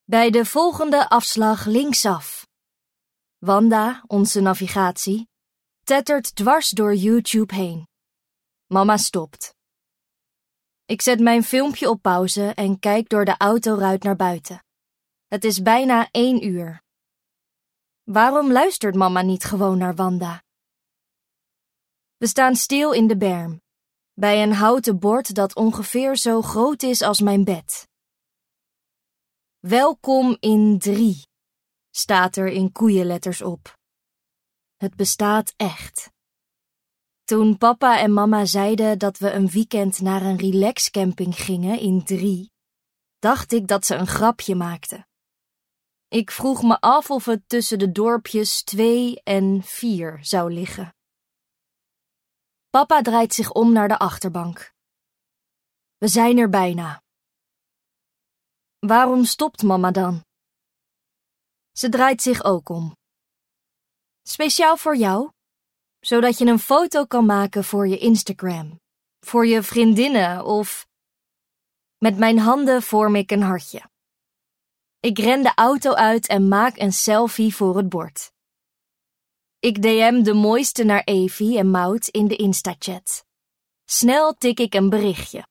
Bij de volgende afslag linksaf. Wanda, onze navigatie, tettert dwars door YouTube heen. Mama stopt. Ik zet mijn filmpje op pauze en kijk door de autoruit naar buiten. Het is bijna 1 uur. Waarom luistert mama niet gewoon naar Wanda? We staan stil in de berm, bij een houten bord dat ongeveer zo groot is als mijn bed. Welkom in 3, staat er in koeienletters op. Het bestaat echt. Toen papa en mama zeiden dat we een weekend naar een relaxcamping gingen in 3, dacht ik dat ze een grapje maakten. Ik vroeg me af of het tussen de dorpjes 2 en 4 zou liggen. Papa draait zich om naar de achterbank. We zijn er bijna. Waarom stopt mama dan? Ze draait zich ook om. Speciaal voor jou, zodat je een foto kan maken voor je Instagram, voor je vriendinnen of... Met mijn handen vorm ik een hartje. Ik ren de auto uit en maak een selfie voor het bord. Ik DM de mooiste naar Evie en Maud in de Instachat. Snel tik ik een berichtje.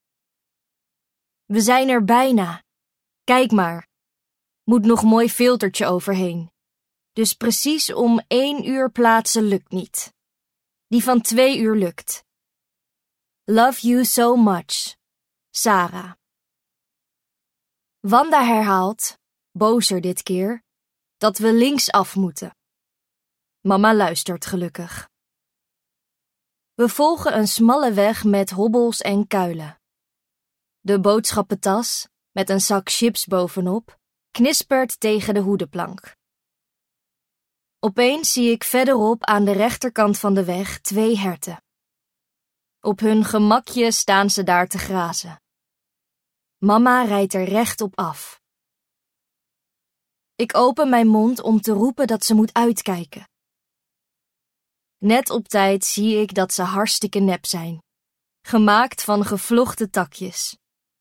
We zijn er bijna. Kijk maar. Moet nog mooi filtertje overheen. Dus precies om 1 uur plaatsen lukt niet. Die van 2 uur lukt. Love you so much. Sarah. Wanda herhaalt, bozer dit keer, dat we linksaf moeten. Mama luistert gelukkig. We volgen een smalle weg met hobbels en kuilen. De boodschappentas, met een zak chips bovenop, knispert tegen de hoedenplank. Opeens zie ik verderop aan de rechterkant van de weg 2 herten. Op hun gemakje staan ze daar te grazen. Mama rijdt er recht op af. Ik open mijn mond om te roepen dat ze moet uitkijken. Net op tijd zie ik dat ze hartstikke nep zijn, gemaakt van gevlochten takjes.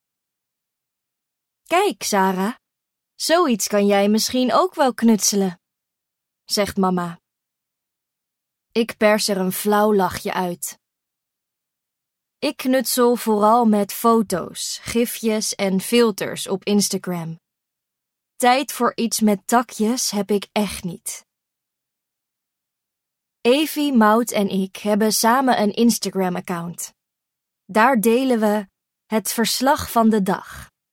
Kijk, Sarah, zoiets kan jij misschien ook wel knutselen, zegt mama. Ik pers er een flauw lachje uit. Ik knutsel vooral met foto's, gifjes en filters op Instagram. Tijd voor iets met takjes heb ik echt niet. Evie, Maud en ik hebben samen een Instagram-account. Daar delen we het verslag van de dag.